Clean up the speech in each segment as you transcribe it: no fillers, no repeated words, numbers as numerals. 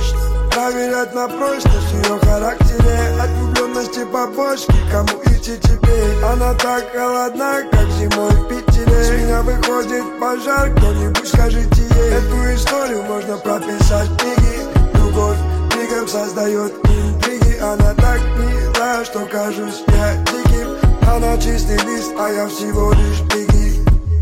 точно проверять на прочность ее характере. От влюбленности побочки, кому идти теперь? Она так холодна, как зимой в Питере. С меня выходит пожар, кто-нибудь скажите ей. Эту историю можно прописать в книге. Любовь мигом создает интриги. Она так мила, что кажусь я диким. Она чистый лист, а я всего лишь беги.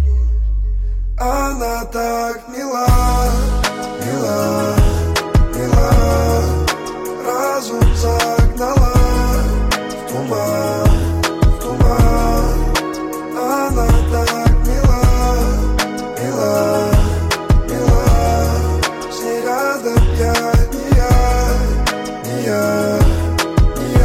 Она так мила, мила, мила. Разум загнала в туман, в туман. Она так мила, мила, мила. С ней рядом я, не я, не я, не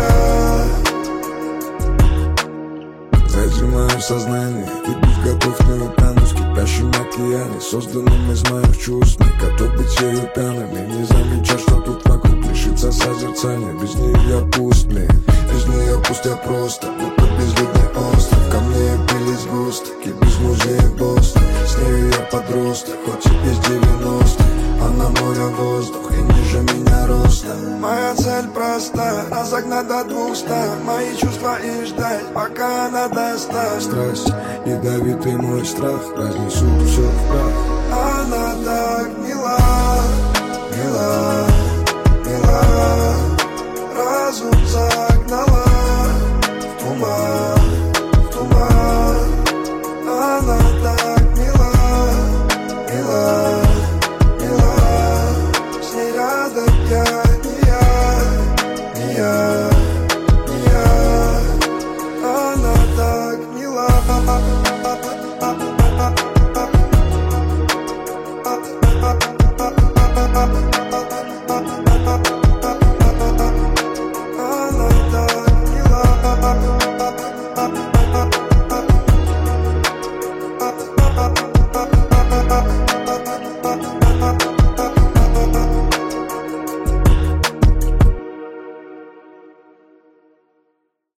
я. Зажимаю сознание, и быть готов не утону в кипящем океане, созданным из моих чувств. Не готов быть ею пьяным и не замечать, что тут вокруг лишится созерцания. Без нее я пуст, без нее пуст я просто, будто безлюдный остров. Ко мне пились густы, без музея Бостон. С нею я подросток, хоть и без 90. Она море, воздух и ниже меня ростом. Моя цель проста, разогнать до 200 мои чувства и ждать, пока она достанет. Страсть, ядовитый мой страх, разнесут все в прах. Она так мила, мила, мила. Разум загнала в туман, в туман. Она так мила, мила, мила. С ней рядом я, не я, не я, не я. Она так мила.